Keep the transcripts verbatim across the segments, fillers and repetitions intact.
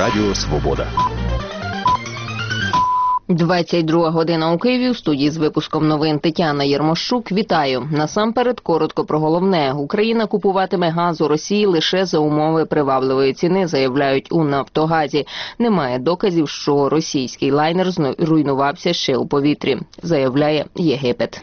Радіо Свобода. двадцять друга година у Києві. У студії з випуском новин Тетяна Єрмощук. Вітаю. Насамперед, коротко про головне. Україна купуватиме газ у Росії лише за умови привабливої ціни, заявляють у «Нафтогазі». Немає доказів, що російський лайнер руйнувався ще у повітрі, заявляє Єгипет.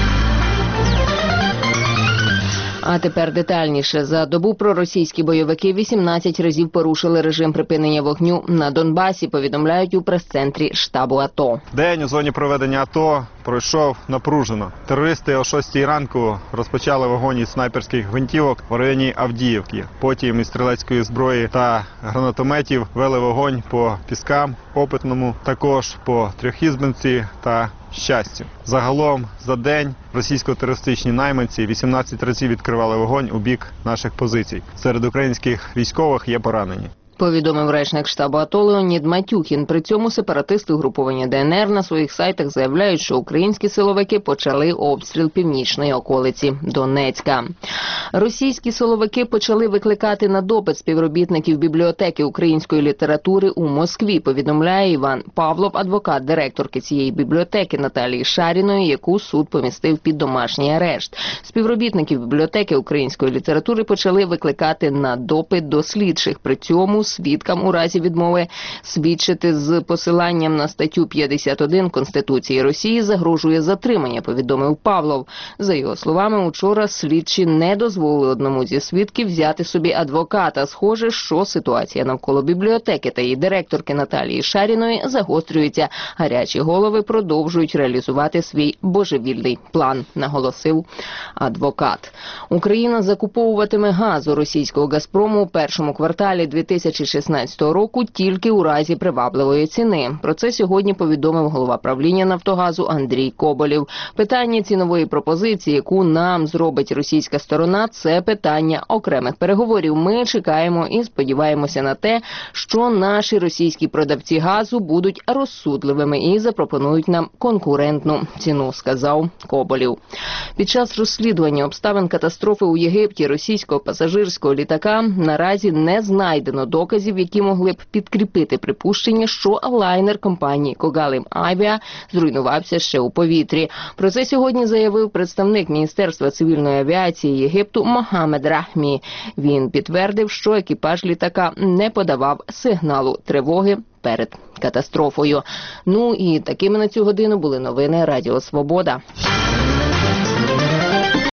А тепер детальніше. За добу проросійські бойовики вісімнадцять разів порушили режим припинення вогню на Донбасі, повідомляють у прес-центрі штабу АТО. День у зоні проведення АТО пройшов напружено. Терористи о шостій ранку розпочали вогонь із снайперських гвинтівок в районі Авдіївки. Потім із стрілецької зброї та гранатометів вели вогонь по Піскам, Опитному, також по Трьохізбинці та Щастю. Загалом за день російсько-терористичні найманці вісімнадцять разів відкривали вогонь у бік наших позицій. Серед українських військових є поранені. Повідомив речник штабу АТО Леонід Матюхін. При цьому сепаратисти угруповання ДНР на своїх сайтах заявляють, що українські силовики почали обстріл північної околиці Донецька. Російські силовики почали викликати на допит співробітників бібліотеки української літератури у Москві, повідомляє Іван Павлов, адвокат директорки цієї бібліотеки Наталії Шаріної, яку суд помістив під домашній арешт. Співробітників бібліотеки української літератури почали викликати на допит до слідчих. При цьому свідкам у разі відмови свідчити з посиланням на статтю п'ятдесят один Конституції Росії загрожує затримання, повідомив Павлов. За його словами, учора слідчі не дозволили одному зі свідків взяти собі адвоката. Схоже, що ситуація навколо бібліотеки та її директорки Наталії Шаріної загострюється. Гарячі голови продовжують реалізувати свій божевільний план, наголосив адвокат. Україна закуповуватиме газ у російського «Газпрому» у першому кварталі дві тисячі шістнадцятого року тільки у разі привабливої ціни. Про це сьогодні повідомив голова правління «Нафтогазу» Андрій Коболєв. Питання цінової пропозиції, яку нам зробить російська сторона, це питання окремих переговорів. Ми чекаємо і сподіваємося на те, що наші російські продавці газу будуть розсудливими і запропонують нам конкурентну ціну, сказав Коболєв. Під час розслідування обставин катастрофи у Єгипті російського пасажирського літака наразі не знайдено доказів, які могли б підкріпити припущення, що лайнер компанії «Когалим Авіа» зруйнувався ще у повітрі. Про це сьогодні заявив представник Міністерства цивільної авіації Єгипту Мохаммед Рахмі. Він підтвердив, що екіпаж літака не подавав сигналу тривоги перед катастрофою. Ну і такими на цю годину були новини Радіо Свобода.